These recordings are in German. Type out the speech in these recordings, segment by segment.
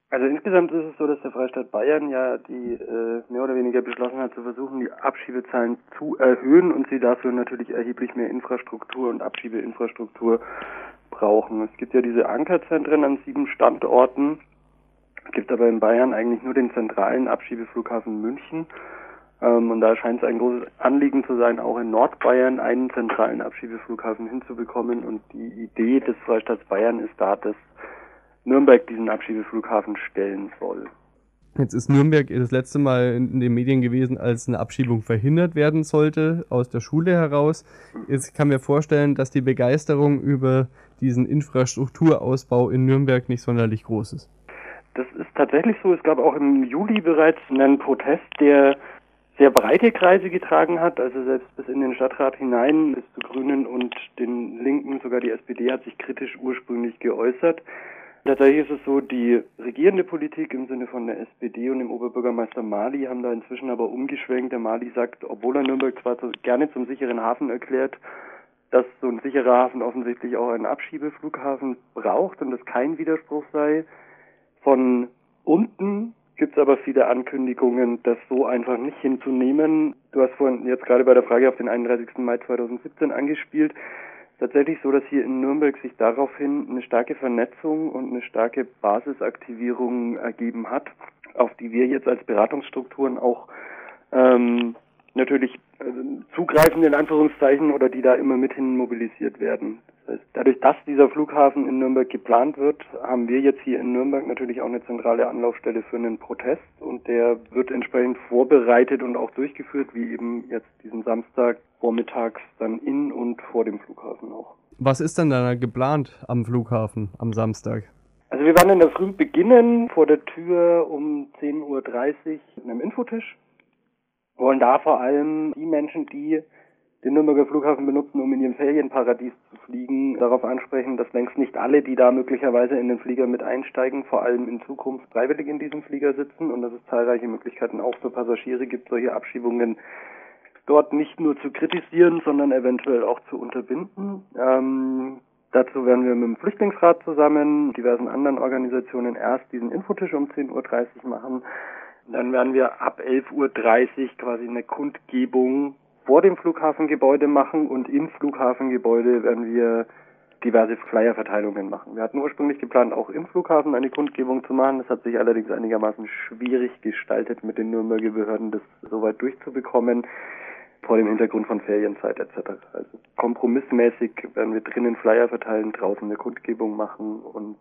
Also insgesamt ist es so, dass der Freistaat Bayern ja die mehr oder weniger beschlossen hat, zu versuchen, die Abschiebezahlen zu erhöhen und sie dafür natürlich erheblich mehr Infrastruktur und Abschiebeinfrastruktur brauchen. Es gibt ja diese Ankerzentren an 7 Standorten. Es gibt aber in Bayern eigentlich nur den zentralen Abschiebeflughafen München. Und da scheint es ein großes Anliegen zu sein, auch in Nordbayern einen zentralen Abschiebeflughafen hinzubekommen. Und die Idee des Freistaats Bayern ist da, dass Nürnberg diesen Abschiebeflughafen stellen soll. Jetzt ist Nürnberg das letzte Mal in den Medien gewesen, als eine Abschiebung verhindert werden sollte, aus der Schule heraus. Jetzt kann mir vorstellen, dass die Begeisterung über diesen Infrastrukturausbau in Nürnberg nicht sonderlich groß ist. Das ist tatsächlich so. Es gab auch im Juli bereits einen Protest, der sehr breite Kreise getragen hat, also selbst bis in den Stadtrat hinein, bis zu Grünen und den Linken, sogar die SPD hat sich kritisch ursprünglich geäußert. Tatsächlich ist es so, die regierende Politik im Sinne von der SPD und dem Oberbürgermeister Mali haben da inzwischen aber umgeschwenkt. Der Mali sagt, obwohl er Nürnberg zwar gerne zum sicheren Hafen erklärt, dass so ein sicherer Hafen offensichtlich auch einen Abschiebeflughafen braucht und das kein Widerspruch sei. Von unten gibt es aber viele Ankündigungen, das so einfach nicht hinzunehmen. Du hast vorhin jetzt gerade bei der Frage auf den 31. Mai 2017 angespielt. Tatsächlich so, dass hier in Nürnberg sich daraufhin eine starke Vernetzung und eine starke Basisaktivierung ergeben hat, auf die wir jetzt als Beratungsstrukturen auch natürlich zugreifen in Anführungszeichen oder die da immer mithin mobilisiert werden. Das heißt, dadurch, dass dieser Flughafen in Nürnberg geplant wird, haben wir jetzt hier in Nürnberg natürlich auch eine zentrale Anlaufstelle für einen Protest und der wird entsprechend vorbereitet und auch durchgeführt, wie eben jetzt diesen Samstag vormittags dann in und vor dem Flughafen auch. Was ist denn da geplant am Flughafen am Samstag? Also wir werden in der Früh beginnen, vor der Tür um 10:30 Uhr mit einem Infotisch. Wir wollen da vor allem die Menschen, die den Nürnberger Flughafen benutzen, um in ihrem Ferienparadies zu fliegen, darauf ansprechen, dass längst nicht alle, die da möglicherweise in den Flieger mit einsteigen, vor allem in Zukunft freiwillig in diesem Flieger sitzen und dass es zahlreiche Möglichkeiten auch für Passagiere gibt, solche Abschiebungen dort nicht nur zu kritisieren, sondern eventuell auch zu unterbinden. Dazu werden wir mit dem Flüchtlingsrat zusammen, diversen anderen Organisationen erst diesen Infotisch um 10:30 Uhr machen. Dann werden wir ab 11:30 Uhr quasi eine Kundgebung vor dem Flughafengebäude machen und im Flughafengebäude werden wir diverse Flyerverteilungen machen. Wir hatten ursprünglich geplant, auch im Flughafen eine Kundgebung zu machen. Das hat sich allerdings einigermaßen schwierig gestaltet, mit den Nürnberger Behörden das soweit durchzubekommen, vor dem Hintergrund von Ferienzeit etc. Also kompromissmäßig werden wir drinnen Flyer verteilen, draußen eine Kundgebung machen und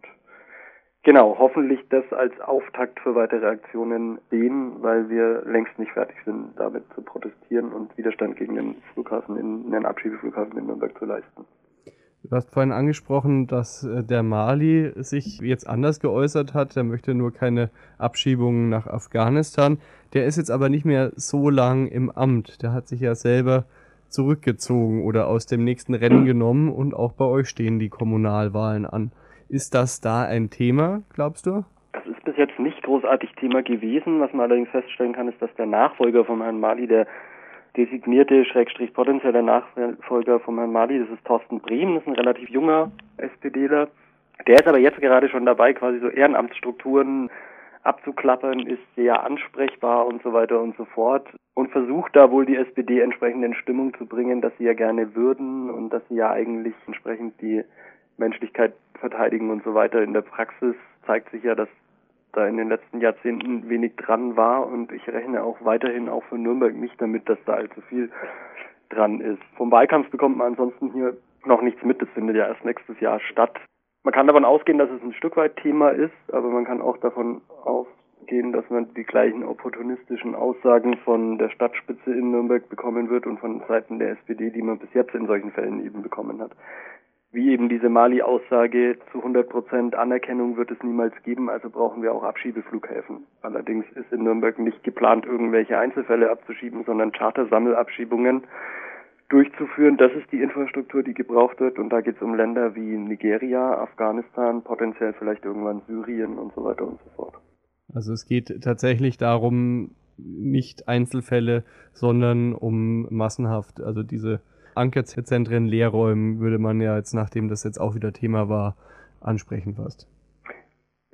genau, hoffentlich das als Auftakt für weitere Aktionen sehen, weil wir längst nicht fertig sind, damit zu protestieren und Widerstand gegen den Abschiebeflughafen in Nürnberg zu leisten. Du hast vorhin angesprochen, dass der Mali sich jetzt anders geäußert hat. Der möchte nur keine Abschiebungen nach Afghanistan. Der ist jetzt aber nicht mehr so lang im Amt. Der hat sich ja selber zurückgezogen oder aus dem nächsten Rennen genommen und auch bei euch stehen die Kommunalwahlen an. Ist das da ein Thema, glaubst du? Das ist bis jetzt nicht großartig Thema gewesen. Was man allerdings feststellen kann, ist, dass der Nachfolger von Herrn Mali, der designierte, potenzielle Nachfolger von Herrn Mali, das ist Thorsten Brehm, das ist ein relativ junger SPDler. Der ist aber jetzt gerade schon dabei, quasi so Ehrenamtsstrukturen abzuklappern, ist sehr ansprechbar und so weiter und so fort und versucht da wohl die SPD entsprechend in Stimmung zu bringen, dass sie ja gerne würden und dass sie ja eigentlich entsprechend die Menschlichkeit verteidigen und so weiter. In der Praxis zeigt sich ja, dass da in den letzten Jahrzehnten wenig dran war und ich rechne auch weiterhin auch für Nürnberg nicht damit, dass da allzu viel dran ist. Vom Wahlkampf bekommt man ansonsten hier noch nichts mit, das findet ja erst nächstes Jahr statt. Man kann davon ausgehen, dass es ein Stück weit Thema ist, aber man kann auch davon ausgehen, dass man die gleichen opportunistischen Aussagen von der Stadtspitze in Nürnberg bekommen wird und von Seiten der SPD, die man bis jetzt in solchen Fällen eben bekommen hat. Wie eben diese Mali-Aussage, zu 100% Anerkennung wird es niemals geben, also brauchen wir auch Abschiebeflughäfen. Allerdings ist in Nürnberg nicht geplant, irgendwelche Einzelfälle abzuschieben, sondern Chartersammelabschiebungen durchzuführen. Das ist die Infrastruktur, die gebraucht wird und da geht es um Länder wie Nigeria, Afghanistan, potenziell vielleicht irgendwann Syrien und so weiter und so fort. Also es geht tatsächlich darum, nicht Einzelfälle, sondern um massenhaft, also diese Ankerzentren leerräumen, würde man ja jetzt, nachdem das jetzt auch wieder Thema war, ansprechen fast.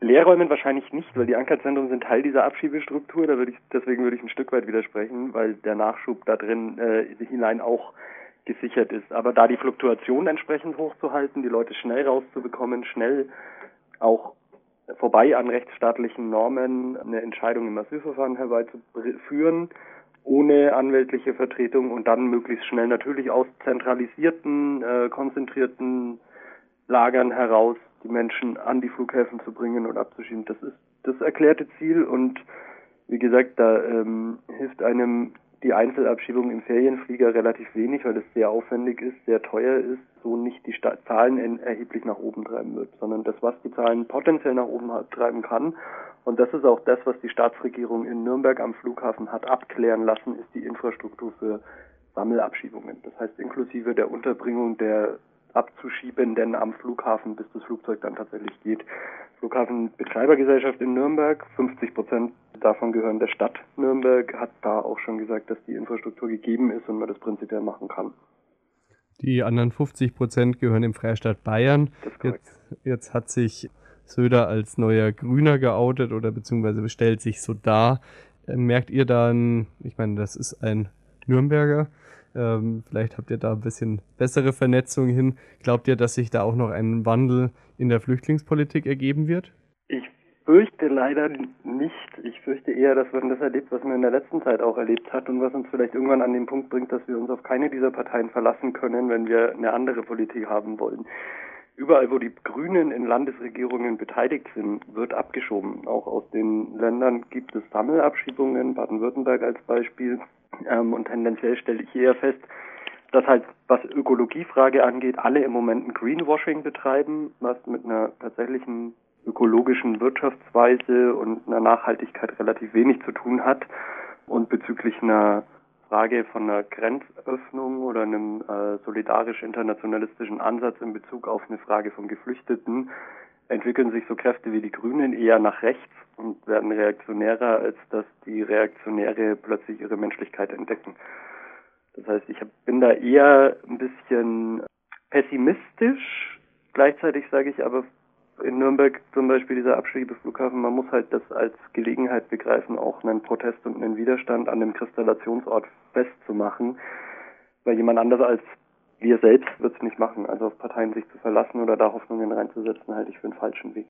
Leerräumen wahrscheinlich nicht, weil die Ankerzentren sind Teil dieser Abschiebestruktur. Deswegen würde ich ein Stück weit widersprechen, weil der Nachschub da drin hinein auch gesichert ist. Aber da die Fluktuation entsprechend hochzuhalten, die Leute schnell rauszubekommen, schnell auch vorbei an rechtsstaatlichen Normen eine Entscheidung im Asylverfahren herbeizuführen, ohne anwältliche Vertretung und dann möglichst schnell natürlich aus zentralisierten, konzentrierten Lagern heraus die Menschen an die Flughäfen zu bringen und abzuschieben. Das ist das erklärte Ziel und wie gesagt, da hilft einem die Einzelabschiebung im Ferienflieger relativ wenig, weil es sehr aufwendig ist, sehr teuer ist, so nicht die Zahlen erheblich nach oben treiben wird, sondern das, was die Zahlen potenziell nach oben treiben kann. Und das ist auch das, was die Staatsregierung in Nürnberg am Flughafen hat abklären lassen, ist die Infrastruktur für Sammelabschiebungen. Das heißt inklusive der Unterbringung der Abzuschiebenden am Flughafen, bis das Flugzeug dann tatsächlich geht. Flughafenbetreibergesellschaft in Nürnberg, 50% davon gehören der Stadt Nürnberg, hat da auch schon gesagt, dass die Infrastruktur gegeben ist und man das prinzipiell machen kann. Die anderen 50% gehören im Freistaat Bayern. Jetzt hat sich Söder als neuer Grüner geoutet oder beziehungsweise stellt sich so dar. Merkt ihr dann, ich meine, das ist ein Nürnberger, vielleicht habt ihr da ein bisschen bessere Vernetzung hin. Glaubt ihr, dass sich da auch noch ein Wandel in der Flüchtlingspolitik ergeben wird? Ich fürchte leider nicht. Ich fürchte eher, dass man das erlebt, was man in der letzten Zeit auch erlebt hat und was uns vielleicht irgendwann an den Punkt bringt, dass wir uns auf keine dieser Parteien verlassen können, wenn wir eine andere Politik haben wollen. Überall, wo die Grünen in Landesregierungen beteiligt sind, wird abgeschoben. Auch aus den Ländern gibt es Sammelabschiebungen, Baden-Württemberg als Beispiel. Und tendenziell stelle ich eher fest, dass halt, was Ökologiefrage angeht, alle im Moment ein Greenwashing betreiben, was mit einer tatsächlichen ökologischen Wirtschaftsweise und einer Nachhaltigkeit relativ wenig zu tun hat. Und bezüglich einer Frage von einer Grenzöffnung oder einem solidarisch-internationalistischen Ansatz in Bezug auf eine Frage von Geflüchteten entwickeln sich so Kräfte wie die Grünen eher nach rechts und werden reaktionärer, als dass die Reaktionäre plötzlich ihre Menschlichkeit entdecken. Das heißt, ich bin da eher ein bisschen pessimistisch. Gleichzeitig sage ich aber in Nürnberg zum Beispiel dieser Abschiebeflughafen, man muss halt das als Gelegenheit begreifen, auch einen Protest und einen Widerstand an dem Kristallationsort festzumachen, weil jemand anders als wir selbst wird es nicht machen. Also auf Parteien sich zu verlassen oder da Hoffnungen reinzusetzen, halte ich für einen falschen Weg.